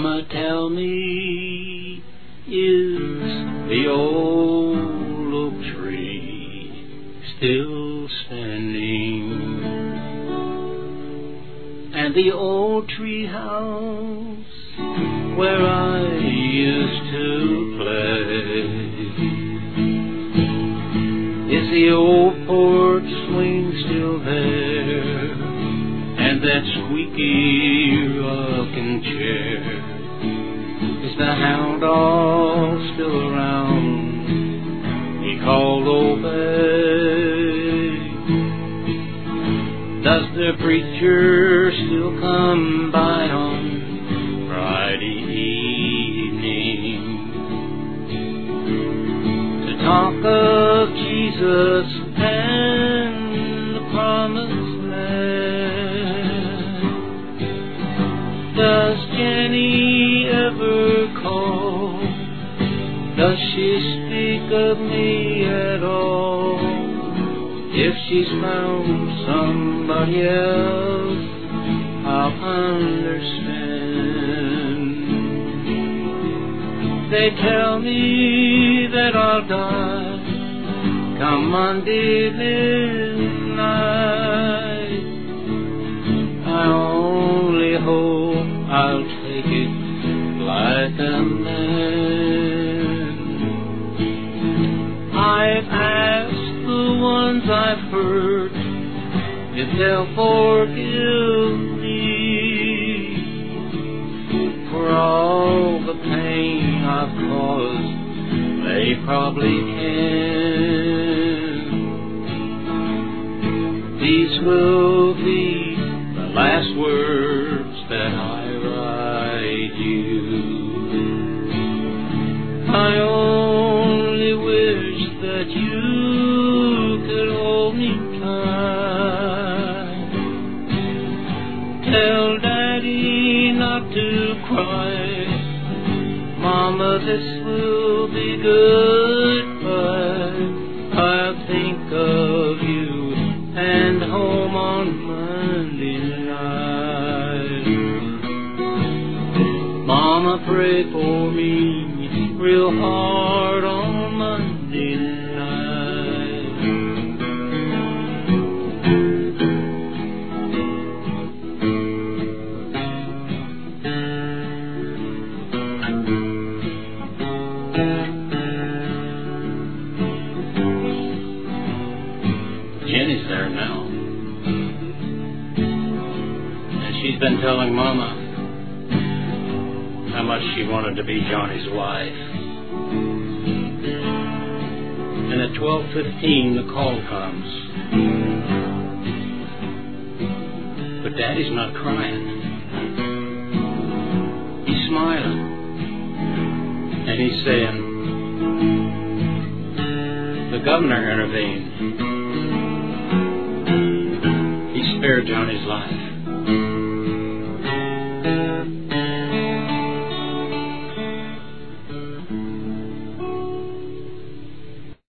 Mama, tell me, is the old oak tree still standing? And the old tree house where I used to play, is the old porch swing still there, and that squeaky rocking chair? Is the hound dog still around? He called Obey. Does the preacher still come by on Friday evening to talk of Jesus and the promised land? Does Jenny ever call? Does she speak of me at all? If she's found somebody else, I'll understand. They tell me that I'll die come Monday midnight. I only hope I'll take it like a man. I've asked the ones I've hurt if they'll forgive me for all the pain I've caused. They probably can. These will be the last words that I write you. I only wish that you could hold me tight. Tell Daddy not to cry. Mama, this will be goodbye. I'll think of you and home on Monday night. Mama, pray for me real hard on Monday night. Jenny's there now, and she's been telling Mama how much she wanted to be Johnny's wife. And at 12:15 the call comes. But Daddy's not crying. He's smiling. And he's saying, the governor intervened. He spared Johnny's life.